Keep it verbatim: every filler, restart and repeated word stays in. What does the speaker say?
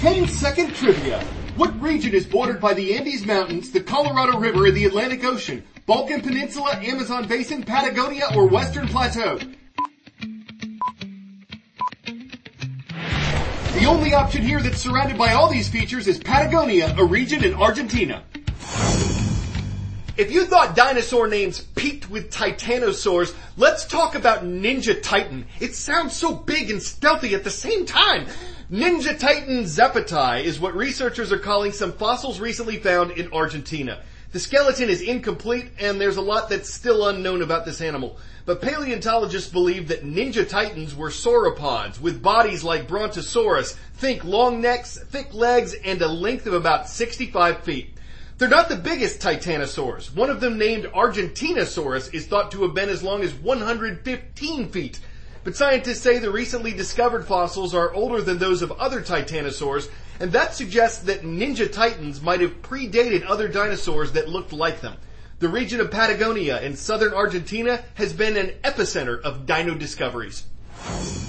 ten second trivia. What region is bordered by the Andes Mountains, the Colorado River, and the Atlantic Ocean? Balkan Peninsula, Amazon Basin, Patagonia, or Western Plateau? The only option here that's surrounded by all these features is Patagonia, a region in Argentina. If you thought dinosaur names peaked with titanosaurs, let's talk about Ninja Titan. It sounds so big and stealthy at the same time. Ninja Titan zepati is what researchers are calling some fossils recently found in Argentina. The skeleton is incomplete and there's a lot that's still unknown about this animal. But paleontologists believe that Ninja Titans were sauropods with bodies like Brontosaurus. Think long necks, thick legs, and a length of about sixty-five feet. They're not the biggest titanosaurs. One of them, named Argentinosaurus, is thought to have been as long as one hundred fifteen feet. But scientists say the recently discovered fossils are older than those of other titanosaurs, and that suggests that Ninja Titans might have predated other dinosaurs that looked like them. The region of Patagonia in southern Argentina has been an epicenter of dino discoveries.